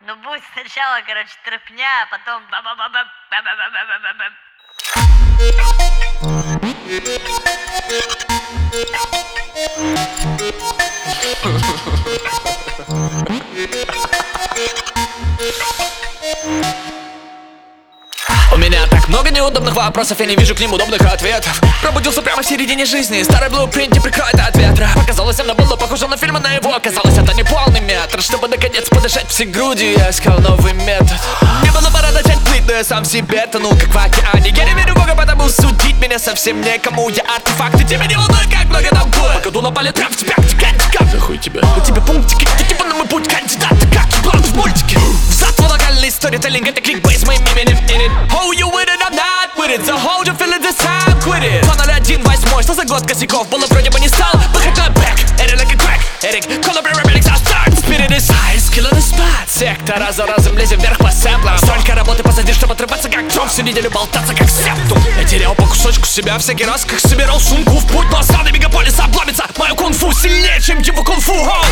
Ну будь сначала, короче, тропня, а потом ба-ба-ба-ба-ба-ба-ба-ба-ба-ба. У меня так много неудобных вопросов, я не вижу к ним удобных ответов. Пробудился прямо в середине жизни, старый блупринт не прикроет от ветра. Показалось, оно было похоже на фильм, на его оказалось, это не полный метр. Чтобы наконец подышать всей грудью, я искал новый метод. Мне было пора начать плыть, но я сам в себе тонул, как в океане. Я не верю в Бога, потому судить меня совсем некому. Я артефакт, и тебя не волнует, как много там будет. Пока напали прям в тебя, нахуй тебя. У тебя пунктики, ты типа на мой путь кандидат, как план в мультике. Взад локальный сторителлинг, это кликбейт с моим именем in it. Oh, you with it, I'm not with it. So hold your feelings, this time, quit it. 201.8, что за год косяков было вроде бы не стал. Выход на бэк, Эрик like a crack. Эрик, collaborate, remix, I'll start. Spirit is high, skill on the spot. Сектор раз за разом лезем вверх по сэмплам. Столько работы позади, чтобы отрываться как Джон. Всю неделю болтаться как септум. Я терял по кусочку себя всякий раз, как собирал сумку в путь. Но осады мегаполиса обломится. Мое кунг-фу сильнее, чем его кунг-фу.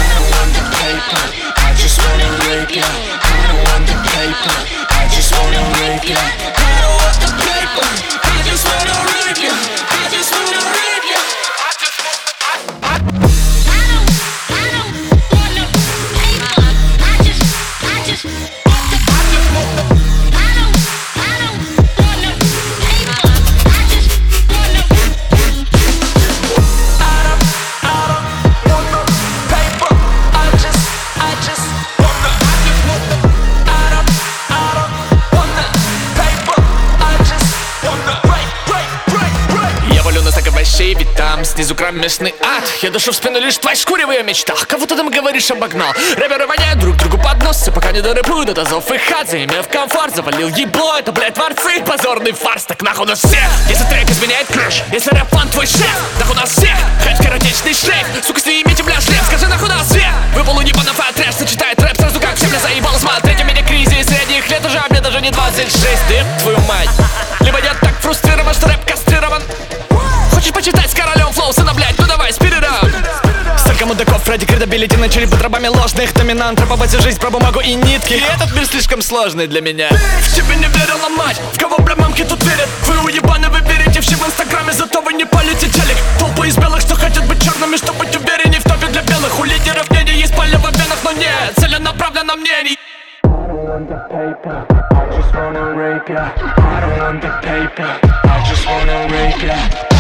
Ведь там снизу кромешный ад. Я душу в спину лишь в твоей шкуре в ее мечтах. Кого ты там говоришь, обогнал? Рэперы воняют друг другу под нос. И пока не дорэпуют до тазов и хат, заимев комфорт, завалил ебло, это, блядь, творцы. Позорный фарс, так нахуй нас всех. Если трек изменяет краш, если рэп-фан твой шеф, нахуй нас всех. Хэт скоротечный шлейф, сука, снимите, бля, шлем. Скажи, нахуй нас всех. Выпал у Нибанов и трэш, сочетает рэп сразу как всем. Меня заебало смотреть, у меня кризис средних лет уже, а мне даже не 26. Ты, твою мать. Либо я так фрустрирован, что рэп кастрирован. Хочешь почитать с королем флоу, сына, блядь, ну давай, спид it up. Столько мудаков, Фредди кредабилити начали под рабами ложных доминантов. Пробовать всю жизнь про бумагу и нитки. И этот мир слишком сложный для меня. В тебе не верила мать, в кого, бля, мамки тут верят. Вы уебаны, вы верите все в инстаграме, зато вы не палите телек. Толпы из белых, что хотят быть черными, чтобы быть увереннее в топе для белых. У лидеров мнений есть пальня в венах, но нет целенаправленно мнений. I just wanna rape ya. I don't want the paper. I just wanna rape ya.